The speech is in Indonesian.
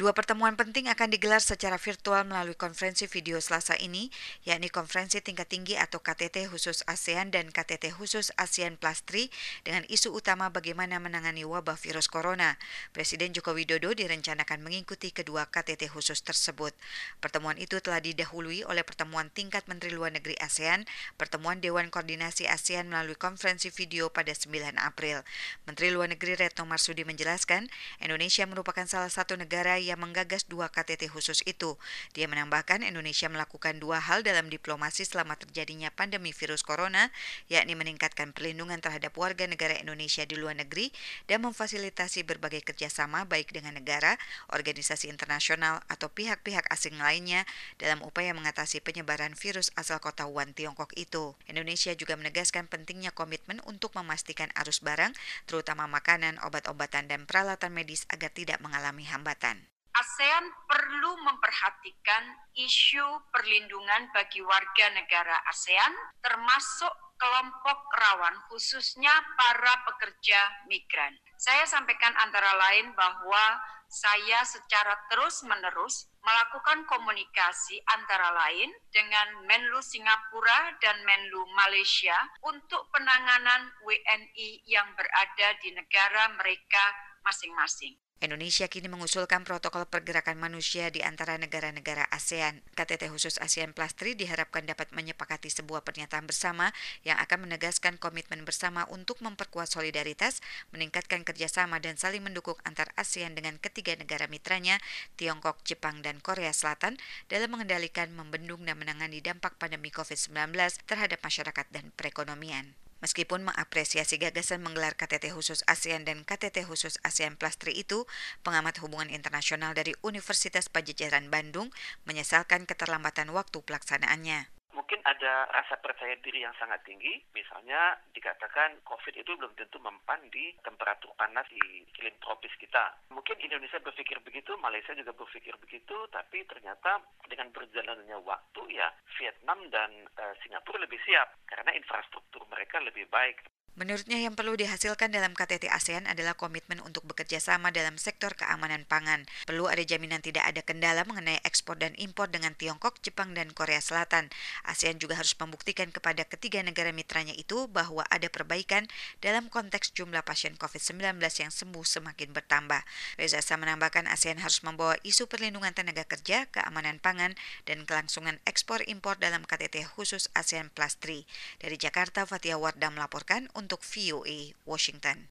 Dua pertemuan penting akan digelar secara virtual melalui konferensi video Selasa ini, yakni Konferensi Tingkat Tinggi atau KTT khusus ASEAN dan KTT khusus ASEAN Plus 3 dengan isu utama bagaimana menangani wabah virus corona. Presiden Joko Widodo direncanakan mengikuti kedua KTT khusus tersebut. Pertemuan itu telah didahului oleh pertemuan tingkat Menteri Luar Negeri ASEAN, pertemuan Dewan Koordinasi ASEAN melalui konferensi video pada 9 April. Menteri Luar Negeri Retno Marsudi menjelaskan, Indonesia merupakan salah satu negara yang menggagas dua KTT khusus itu. Dia menambahkan Indonesia melakukan dua hal dalam diplomasi selama terjadinya pandemi virus corona, yakni meningkatkan perlindungan terhadap warga negara Indonesia di luar negeri dan memfasilitasi berbagai kerjasama baik dengan negara, organisasi internasional, atau pihak-pihak asing lainnya dalam upaya mengatasi penyebaran virus asal kota Wuhan, Tiongkok itu. Indonesia juga menegaskan pentingnya komitmen untuk memastikan arus barang, terutama makanan, obat-obatan, dan peralatan medis agar tidak mengalami hambatan. ASEAN perlu memperhatikan isu perlindungan bagi warga negara ASEAN, termasuk kelompok rawan, khususnya para pekerja migran. Saya sampaikan antara lain bahwa saya secara terus-menerus melakukan komunikasi antara lain dengan Menlu Singapura dan Menlu Malaysia untuk penanganan WNI yang berada di negara mereka masing-masing. Indonesia kini mengusulkan protokol pergerakan manusia di antara negara-negara ASEAN. KTT khusus ASEAN Plus 3 diharapkan dapat menyepakati sebuah pernyataan bersama yang akan menegaskan komitmen bersama untuk memperkuat solidaritas, meningkatkan kerjasama dan saling mendukung antar ASEAN dengan ketiga negara mitranya, Tiongkok, Jepang, dan Korea Selatan dalam mengendalikan, membendung, dan menangani dampak pandemi COVID-19 terhadap masyarakat dan perekonomian. Meskipun mengapresiasi gagasan menggelar KTT khusus ASEAN dan KTT khusus ASEAN Plus 3 itu, pengamat hubungan internasional dari Universitas Padjadjaran Bandung menyesalkan keterlambatan waktu pelaksanaannya. Mungkin ada rasa percaya diri yang sangat tinggi, misalnya dikatakan COVID itu belum tentu mempan di temperatur panas di iklim tropis kita. Mungkin Indonesia berpikir begitu, Malaysia juga berpikir begitu, tapi ternyata dengan berjalannya waktu ya Vietnam dan Singapura lebih siap karena infrastruktur mereka lebih baik. Menurutnya yang perlu dihasilkan dalam KTT ASEAN adalah komitmen untuk bekerja sama dalam sektor keamanan pangan. Perlu ada jaminan tidak ada kendala mengenai ekspor dan impor dengan Tiongkok, Jepang, dan Korea Selatan. ASEAN juga harus membuktikan kepada ketiga negara mitranya itu bahwa ada perbaikan dalam konteks jumlah pasien COVID-19 yang sembuh semakin bertambah. Reza Shah menambahkan ASEAN harus membawa isu perlindungan tenaga kerja, keamanan pangan, dan kelangsungan ekspor impor dalam KTT khusus ASEAN Plus 3. Dari Jakarta, Fathia Wardah melaporkan untuk VOA Washington.